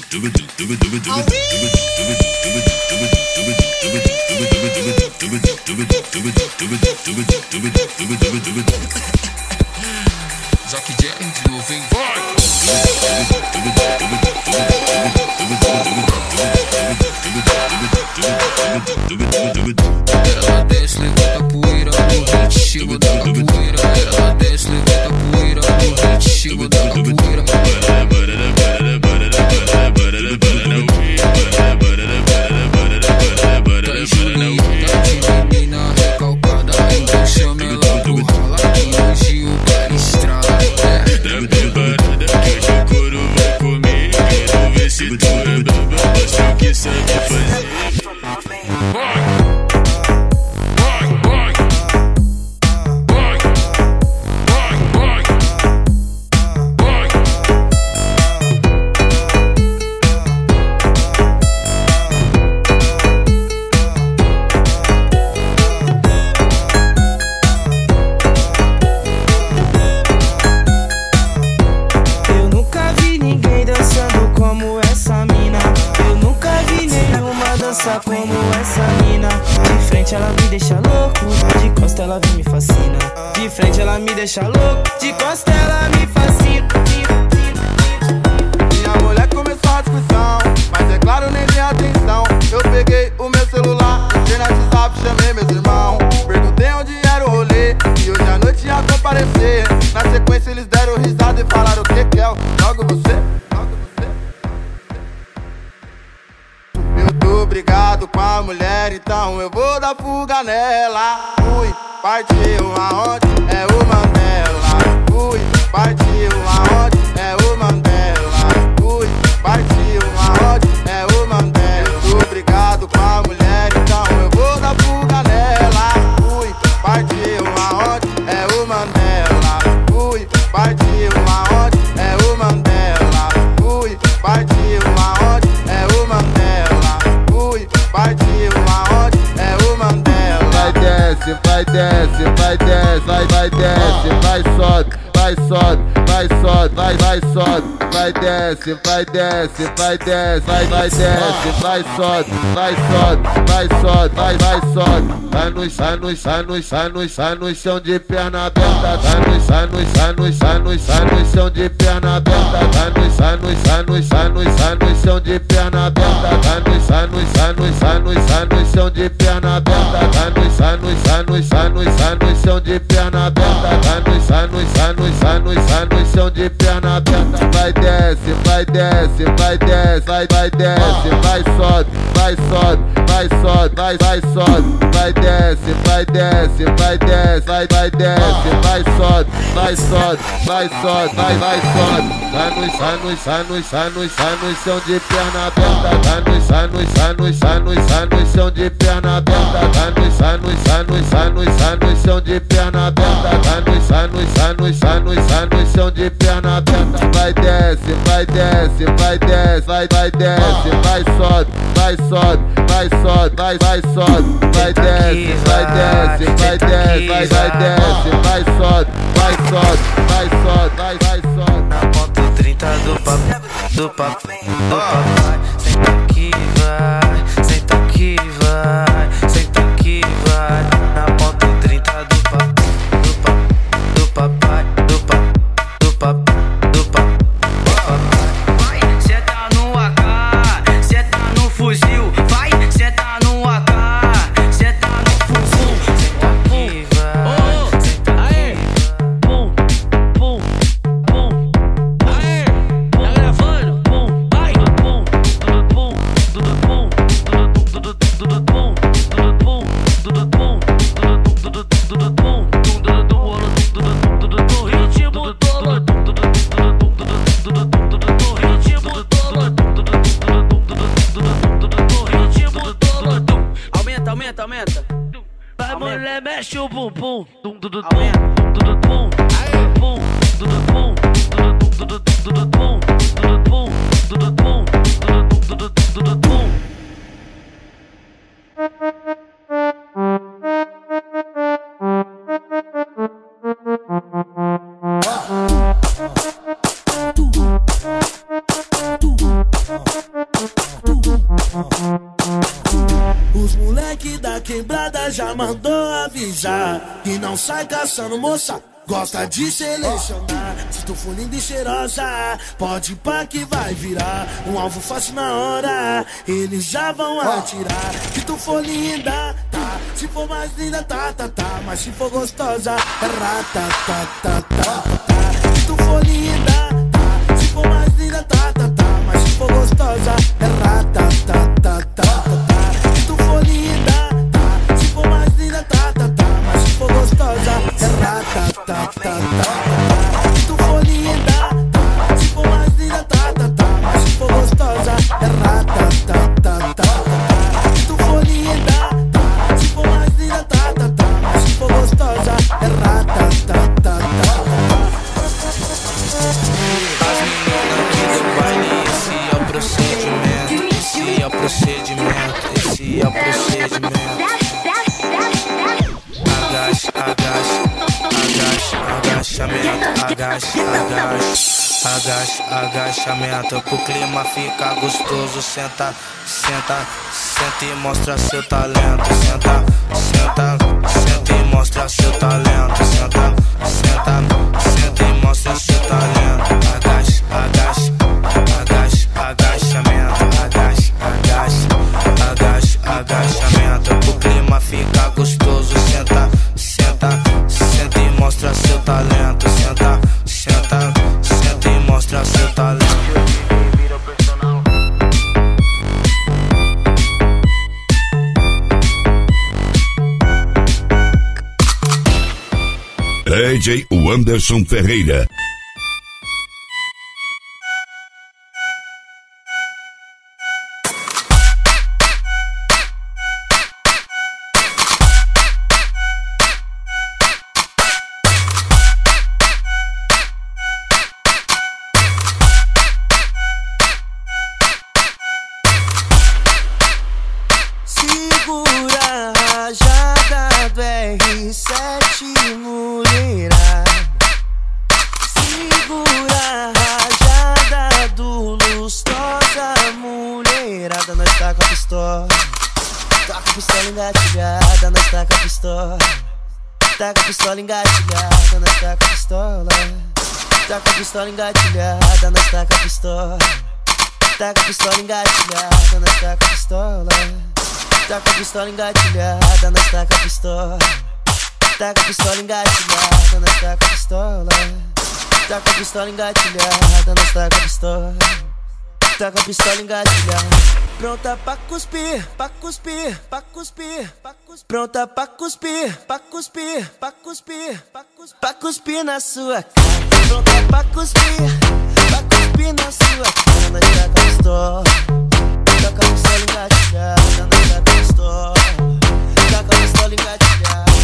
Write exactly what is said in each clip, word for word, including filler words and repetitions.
Zack James, novo, hein? Ela desce, levanta poeira no ritmo da capoeira. Ela desce, levanta poeira no ritmo da capoeira. Tá juninha, tá de menina recalcada, então chama ela pro rala que hoje o baile estrala. Que hoje o couro vai comer, quero ver se tu é braba, mostra o que sabe fazer. Como essa mina, de frente ela me deixa louco, de costa ela me fascina. De frente ela me deixa louco, de costa ela me fascina. Minha mulher começou a discussão, mas é claro nem dei atenção. Eu peguei o meu celular, entrei no WhatsApp, chamei meus irmãos. Perguntei onde era o rolê, e hoje à noite ia comparecer. Na sequência eles deram risada e falaram o que que é, logo você. Obrigado com a mulher, então eu vou dar fuga nela. Fui, partiu aonde? É o Mandela. Fui, partiu aonde? É o Mandela. Fui, partiu aonde? É o Mandela. Obrigado com a mulher, então eu vou dar fuga nela. Fui, partiu aonde? É o Mandela. Fui, partiu aonde? É o Mandela. Fui, partiu aonde? É o Mandela. Partiu aonde? É o Mandela. Vai desce, vai desce, vai desce, vai, vai desce, vai sobe, vai sobe, vai sobe, vai, vai sobe, vai desce, vai desce, vai desce, vai, vai desce, vai sobe, vai sobe, vai sobe, vai, vai sobe. Tá no, tá no, tá no, tá no, tá no chão de perna aberta. Tá no, tá no, tá no, tá no, tá no chão de perna aberta. Tá no, tá no, tá no, tá no, tá no chão de perna aberta. Tá no, tá no, tá no, tá no, tá no chão de perna aberta. Tá no, tá no, tá no, tá no, tá no chão de perna aberta. Tá no, tá no, tá no, tá no, tá no chão de perna aberta. Vai desce, vai desce, vai desce, vai, vai desce, vai sobe, vai sobe, vai sobe, vai, vai sobe, vai desce, vai desce, vai desce, vai, vai desce, vai sobe, vai sobe, vai sobe, vai, vai sobe. Tá no, tá no, tá no, tá no, tá no chão de perna aberta. Tá no, tá no, tá no, tá no, tá no chão de perna aberta. Tá no, tá no, tá no, tá no, tá no chão de perna aberta. Tá no, tá no, tá no, tá no, tá no chão de perna aberta. Vai desce, vai desce, vai desce, vai, vai desce, vai sobe, vai sobe, vai sobe, vai, vai sobe, vai desce, vai desce, vai desce, vai, vai desce, vai sobe, vai sobe, vai sobe, vai, vai sobe. Na moto trinta do papai, do papai, do papai. Senta aqui, vai, senta aqui, vai, senta aqui, vai. Na moto trinta do papai, do papai, do papai, do papai, do papai, do papai. Vai, senta no A K, senta no fuzil. Vai, senta no A K, senta no fuzil. Senta aqui, vai, senta aqui. Pum, pum, pum. Aê, tá gravando? Pum, vai, pum, tudo pum, tudo pum, tudo tudo pum, tudo pum, tudo pum, tudo tudo pum, tudo tudo tudo tudo ritmo todo, tudo tudo tudo ritmo todo, ritmo todo. Aumenta, aumenta, aumenta. Vai, mulher, mexe o bumbum, dum dum dum dum, dum pum, pum, dum pum, dum dum pum, dum pum, dum pum, dum pum. quebrada já mandou avisar que não sai caçando moça, gosta de selecionar. Se tu for linda e cheirosa, pode pá que vai virar um alvo fácil na hora, eles já vão atirar. Se tu for linda, tá. Se for mais linda, tá, tá, tá. Mas se for gostosa, é rata, tá, tá, tá, tá. Se tu for linda, tá. Se for mais linda, tá, tá, tá. Mas se for gostosa, é rata, tá, tá, tá, tá. Se tu for linda, tá. Se for mais linda, tá, tá, tá. Mas se for gostosa, é rata, tá, tá, tá. Se tu for linda, tá. Se for mais linda, tá, tá, tá. Mas se for gostosa, é rata, tá, tá, tá. Se tu for linda, tá. Se for mais linda, tá, tá, tá. Mas se for gostosa, é rata, tá, tá, tá. As meninas aqui do baile, esse é o procedimento. Esse é o procedimento. Esse é o procedimento. Agacha, agacha, agacha, agachamento, agacha, agacha, agacha, agachamento. Pro clima ficar gostoso, senta, senta, senta e mostra seu talento. Senta, senta, senta e mostra seu talento. Senta, senta, senta e mostra seu talento. Agacha, agacha, agacha, agachamento, agacha, agacha, agacha, agachamento. Pro clima ficar gostoso, senta, senta, senta e mostra seu talento. Senta, senta, senta e mostra seu talento. D J Anderson Ferreira. Taca a pistola engatilhada, nós taca a pistola. Taca a pistola engatilhada, nós taca a pistola. Taca a pistola engatilhada, nós taca a pistola. Taca a pistola engatilhada, nós taca a pistola. Taca a pistola engatilhada, nós taca a pistola. Taca a pistola engatilhada, nós taca a pistola. Taca a pistola engatilhada. Pronta pra cuspir, pra cuspir, pra cuspir, pra cuspir. Pronta pra cuspir, pra cuspir, pra cuspir, pra cuspir, pra cuspir na sua cara. Pronta pra cuspir, pra cuspir na sua cara. Nós taca a pistola. Taca a pistola engatilhada, nós taca a pistola. Taca a pistola engatilhada.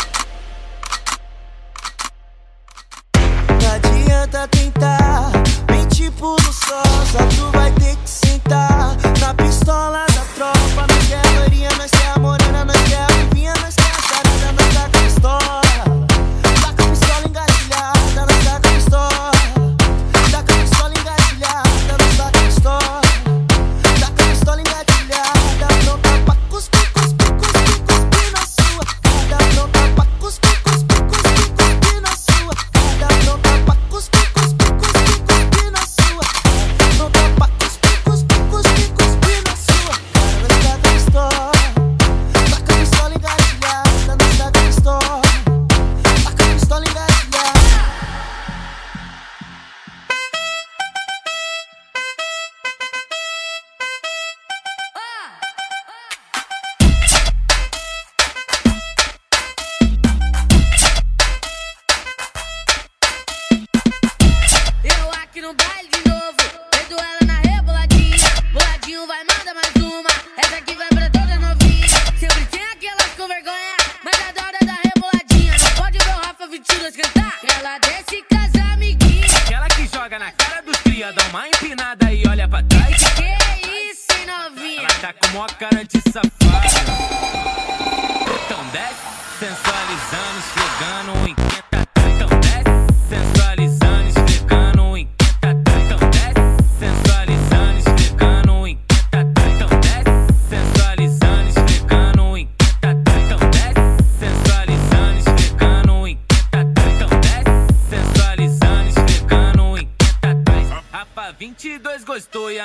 Não adianta tentar mentir por um só, só tu vai ter que sentar na pistola da tropa. Nós quer a loirinha, nós quer a morena, nós quer a vivinha, nós quer a charada, nós taca a pistola. Taca a pistola engatilhada, nós taca a pistola. Taca a pistola engatilhada, nós taca a pistola. Taca a pistola engatilhada, pronta pra cuspir, cuspir, cuspir, cuspir na sua cara. Pronta pra cuspir, cuspir, cuspir, cuspir na sua cara. Pronta pra cuspir, cuspir, cuspir, cuspir na sua cara. Pronta pra cuspir, cuspir, cuspir, cuspir na sua cara. Nós taca a pistola. Taca a pistola engatilhada, nós taca a pistola. Taca a pistola engatilhada. Eu aqui no baile de novo, vendo ela na reboladinha. Boladinho vai, manda mais uma. Essa aqui vai pra toda novinha. Sempre tem aquelas com vergonha, mas adora da reboladinha. Não pode ver o Rafa vinte e dois cantar. Ela desce com as amiguinhas. Aquela que joga na cara dos cria, dá uma empinada e olha pra trás. Que isso, hein, novinha? Ela tá com mó cara de safada. Então desce, sensualizando, esfregando, inquieta. Então desce, sensualizando, esfregando, inquieta. Então desce, sensualizando, esfregando, inquieta. Então desce, sensualizando, esfregando, inquieta.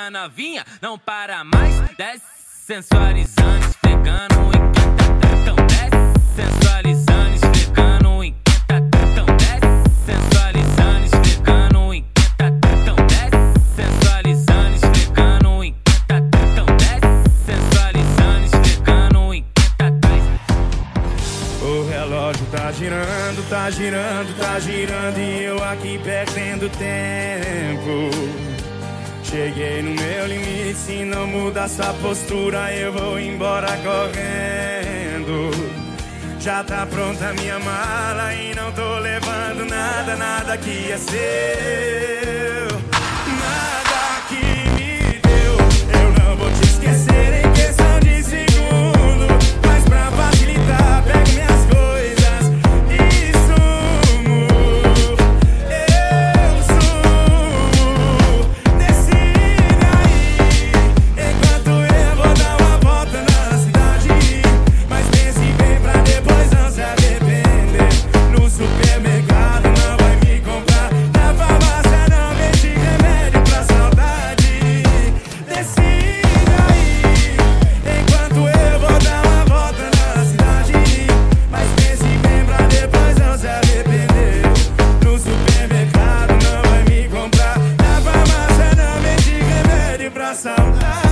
a novinha não para mais. Desce sensualizando, esfregando, enquenta. Então desce sensualizando, esfregando, enquenta. Então desce sensualizando, esfregando, enquenta. Então desce sensualizando, esfregando, enquenta. Então desce sensualizando, esfregando, enquenta. O relógio tá girando, tá girando, tá girando e eu aqui perdendo tempo. Cheguei no meu limite, se não mudar sua postura eu vou embora correndo. Já tá pronta minha mala e não tô levando nada, nada que é seu. Nada que me deu, eu não vou te esquecer em questão de segundo. Mas pra facilitar, pego minhas coisas e sumo. Eu sumo. Decida aí, enquanto eu vou dar uma volta na cidade. Mas pense bem pra depois não se arrepender. No supermercado não vai me comprar, na farmácia não vende remédio pra saudade. Decida aí, enquanto eu vou dar uma volta na cidade. Mas pense bem pra depois não se arrepender. No supermercado não vai me comprar, na farmácia não vende remédio pra saudade.